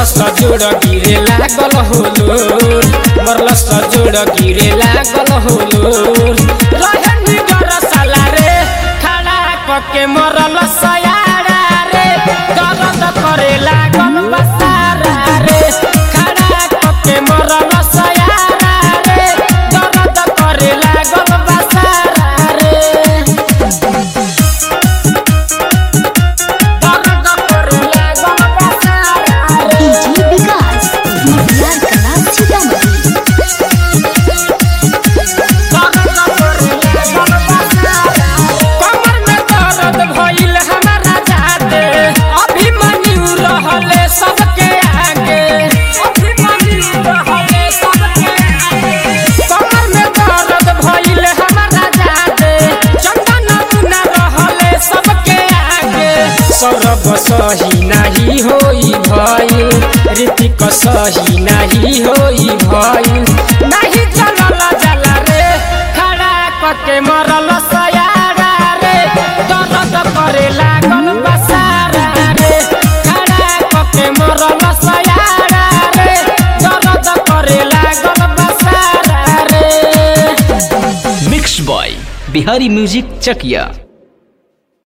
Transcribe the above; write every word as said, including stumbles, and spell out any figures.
सजोड़ गिरे लागल होलोर मरल सजोड़ गिरे लागल होलोर रहे निगर साला रे खड़ा कके मरल सयारा रे दर्द करे लागल बसारा रे खड़ा कके मरल सयारा रे दर्द करे लागल बसारा रे दर्द करे लागल बसारा रे डीजे विकास मोतिहारी कला सीतामढ़ी। कमर में दर्द भइल हमारा जाते अभिमन्यु रहले सबके आगे अभिमन्यु रहले सबके आगे कमर में दर्द भइल हमारा जाते चंदन मुना रहले सबके आगे सौरभ सही नाही होई भइल ऋतिक सही नाही होई भइल नाही चलल जाला रे खड़ा कके मरल सयारा रे दर्द करे लागल बसारा रे खड़ा कके मरल सयारा रे दर्द करे लागल बसारा रे। मिक्स बॉय बिहारी म्यूजिक चकिया।